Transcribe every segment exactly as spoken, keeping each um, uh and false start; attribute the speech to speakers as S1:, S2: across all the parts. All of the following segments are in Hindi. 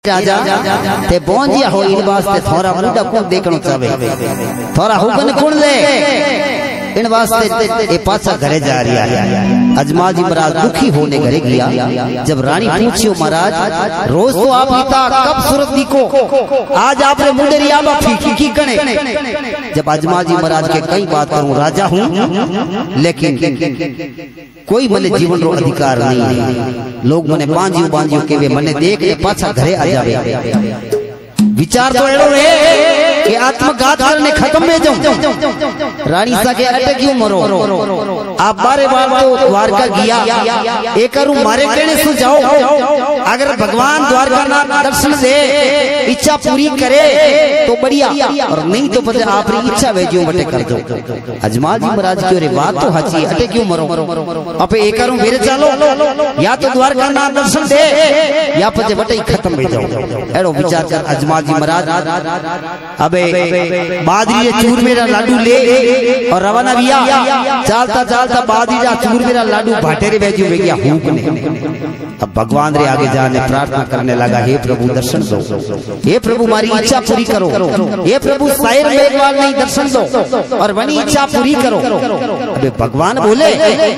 S1: राजा ते बोंजिया हो इन वास्ते थोड़ा मुंडा को देखनो चावे थोड़ा हुकन कौन दे इन वास्ते ए पासा घरे जा रही है। अजमा जी महाराज दुखी होने घरे गया। जब रानी पूछियो महाराज रोज तो आप पिता कब सूरत दिखो आज आपने मुंडेरी आबा फीकी की कने। जब अजमा जी महाराज के कई बात करूं राजा हूं लेकिन कोई मने जीवन रो अधिकार नहीं है। लोग मने बांजियो बांजियो के वे मने देख के पाछा घरे आ जावे। विचार तो एड़ो रे कि आत्मघात करने खत्म में जाऊं। रानी सा के अटे क्यों मरो आप बारे बार तो द्वारका गया एक करूं मारे कहने सु जाओ। अगर भगवान द्वारका नाथ दर्शन दे इच्छा पूरी करे तो बढ़िया और नहीं तो पता आप इच्छा भेजो बटे कर दो। अजमा जी महाराज की रे बात तो हची अटे क्यों मरो अब एक करूं मेरे चलो या तो द्वारका नाथ दर्शन दे या पजे बटे खत्म हो जाओ। एड़ो विचार कर अजमा जी महाराज अबे बादरी चूर मेरा लाडू ले और रवाना बिया चलता चलता बादरी चूर मेरा लाडू भाटेरे भेजो वे गया हुक ने। अब भगवान रे आगे जाने प्रार्थना करने लगा हे प्रभु दर्शन दो हे प्रभु हमारी इच्छा पूरी करो हे प्रभु शायर मेघवाल नहीं दर्शन दो और वनी इच्छा पूरी करो। अबे भगवान बोले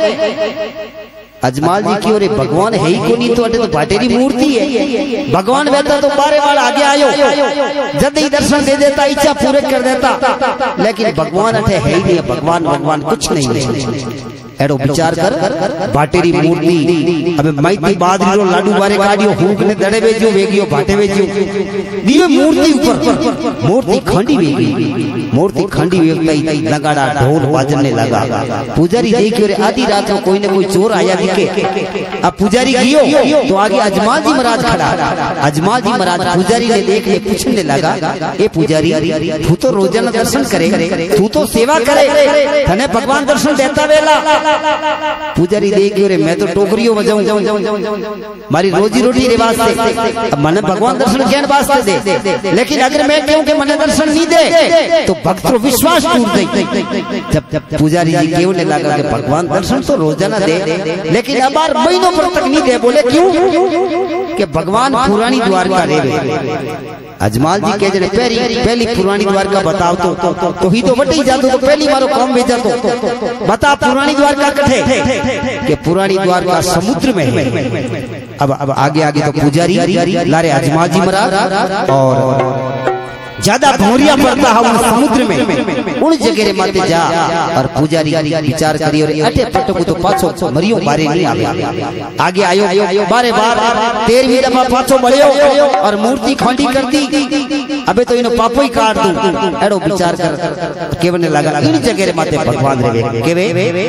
S1: अजमाल जी की ओर भगवान है ही को नहीं तो अटे तो भाटेरी मूर्ति है। भगवान बैठा तो बारे बार आगे आयो जब ही दर्शन दे देता इच्छा पूरे कर देता लेकिन भगवान अटे है ही नहीं। भगवान भगवान कुछ नहीं है। एड़ो विचार कर भाटेरी मूर्ति अबे मैती बादरी रो लाडू बारे काडियो हुक ने दड़े बेजियो वेगियो भाटे बेजियो दीवे मूर्ति ऊपर मूर्ति खंडी वेगी मूर्ति खंडी वेगई लगाड़ा ढोल बाजने लगा। पुजारी देखियो रे आधी रात में कोई न कोई चोर आया दिखे। अब पुजारी गियो तो आगे अजमाल जी महाराज खड़ा। अजमाल जी महाराज पुजारी ने देख ले पूछने लगा ए पुजारी तू तो रोजाना दर्शन करे तू तो सेवा करे तने भगवान दर्शन देता वेला। पुजारी देखियो रे मैं तो टोकरियों बजाऊं मारी रोजी रोटी रे वास्ते मने भगवान दर्शन केन वास्ते दे लेकिन अगर मैं कहूं कि मने दर्शन नहीं दे तो भक्त रो विश्वास टूट जाए। जब जब पुजारी जी कहने लगा कि भगवान दर्शन तो रोजाना दे लेकिन अब बार महीनों पर तक नहीं दे। बोले क्यों कि भगवान पुरानी द्वारका रे। अजमाल जी कह जने पहली पहली पुरानी द्वारका बताओ तो तो ही तो बटी जातो तो पहली मारो काम भेजा तो बता पुरानी द्वारका कठे कि पुरानी द्वारका समुद्र में है। अब अब आगे आगे तो पुजारी लारे अजमाल जी महाराज और ज्यादा भौरिया पड़ता है उन समुद्र में उन जगह रे माते जा और पुजारी विचार करियो रे अटे पटको तो पाछो मरियो बारे नहीं आवे। आगे आयो बारे बार तेरहवीं दफा पाछो बळ्यो और मूर्ति खंडी कर दी। अबे तो इनो पापो ही काट दूं। एड़ो विचार कर केवने लगा इन जगह रे माते भगवान रे केवे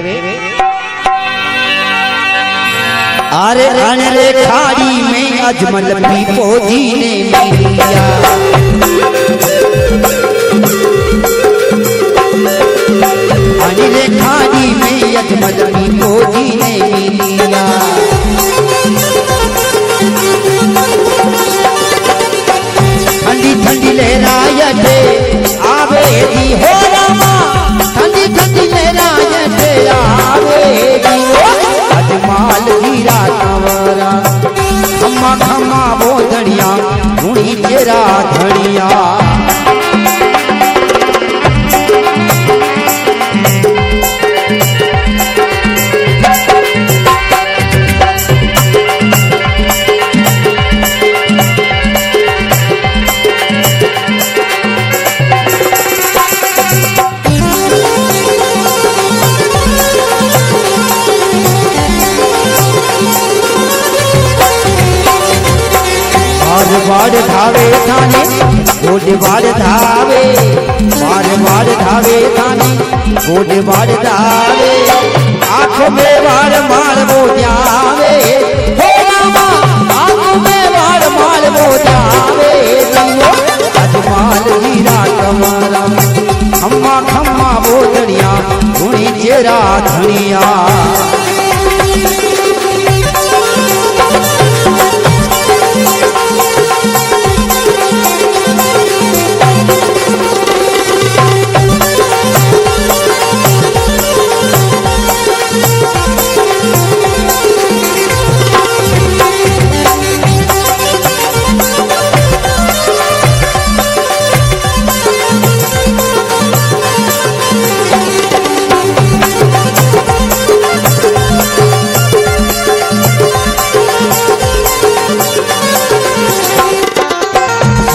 S1: अरे अन रे खाड़ी में अजमल पीपो जी ने मिलिया अनिले खाड़ी में अजमल पीपो जी ने मिलिया ठंडी ठंडी लहरायते आवे दी हो रामा ठंडी ठंडी लहरायते आवे दी अजमाल हीरा कंवरा खम्मा खम्मा बोधड़िया मुड़ी तेरा धड़िया बाड़ धावे थाने गोड बाड़ धावे बाड़ बाड़ धावे थाने गोड बाड़ धावे आंखों में बाड़ मार वो जावे हे रामा आंखों में बाड़ मार वो जावे अजमाल हीरा कंवरा खम्मा खम्मा बोधड़िया धुनी चेरा धनिया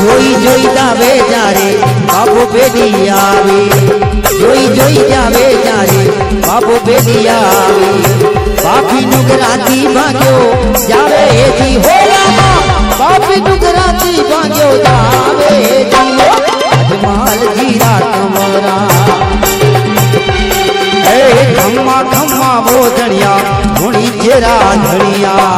S1: જોઈ જોઈ જાવે જારે બાબુ બેડી આવે જોઈ જોઈ જાવે જારે બાબુ બેડી આવે બાપી નુગરાતી ભાગ્યો જાવે જી હોલામાં બાપી નુગરાતી ભાગ્યો જાવે જી અજમાલ જીરા કમરા એ ખમ્મા ખમ્મા બોધણિયા ધૂણી જેરા ધણિયા